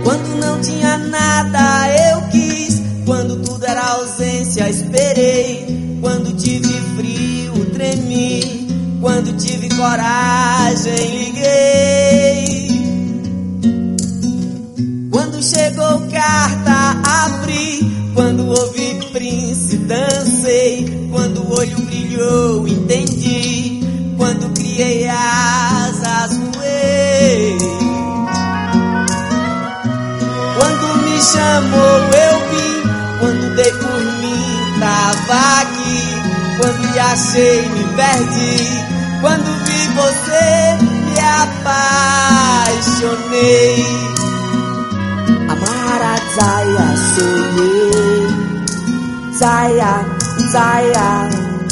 Quando não tinha nada eu quis, quando tudo era ausência esperei, quando tive frio tremi, quando tive coragem liguei. Quando chegou carta abri, quando ouvi Prince dancei, quando o olho brilhou entendi, quando criei asas voei. Quando me chamou eu vim, quando dei por mim tava aqui, quando lhe achei me perdi, quando vi você me apaixonei. Amara Zaya sonhei, Zaya, Zaya,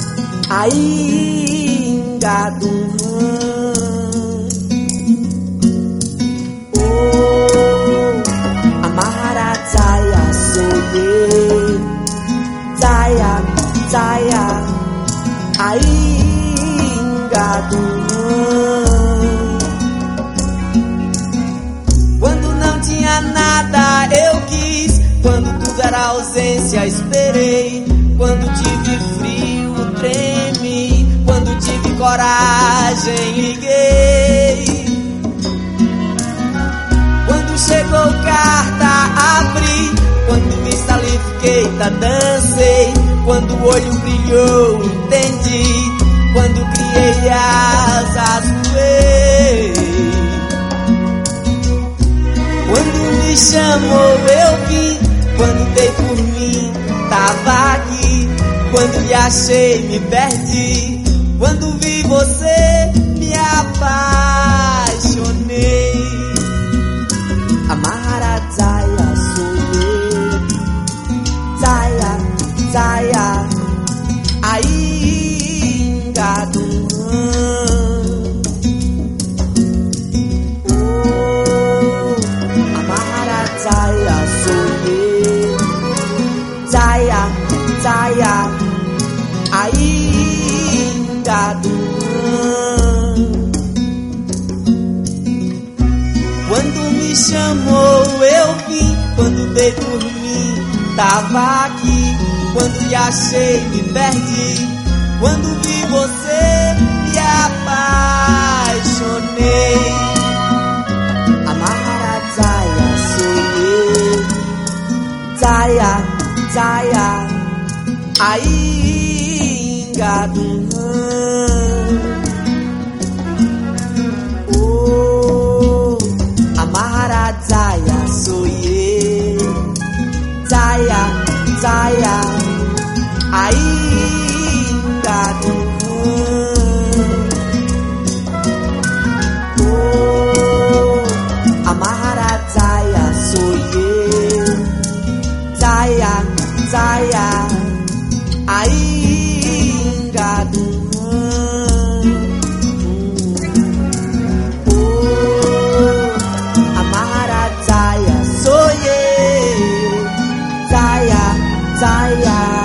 ainda do Zaya sonhei, Zaya, Zaya, ainda do quando não tinha nada eu quis, quando tudo era ausência esperei, quando tive frio tremi, quando tive coragem liguei. Quando chegou carta abri, quando vi salifiquei dancei, quando o olho brilhou entendi, quando criei asas voei. Quando me chamou eu vim, quando dei por mim tava aqui, quando lhe achei me perdi, quando vi você me apaixonei. Amara Zaya sonhei, Zaya, Zaya, ainda do Amara Zaya sonhei, Zaya, Zaya, ainda do quando me chamou eu vim, quando dei por mim tava aqui, quando lhe achei me perdi, quando vi você me apaixonei. Amara Zaya sonhei, Zaya, Zaya, ainda do Zaya sonhei, Zaya, Zaya, ainda do Amara Zaya sonhei, Zaya, Zaya, ainda do Zaya, Zaya.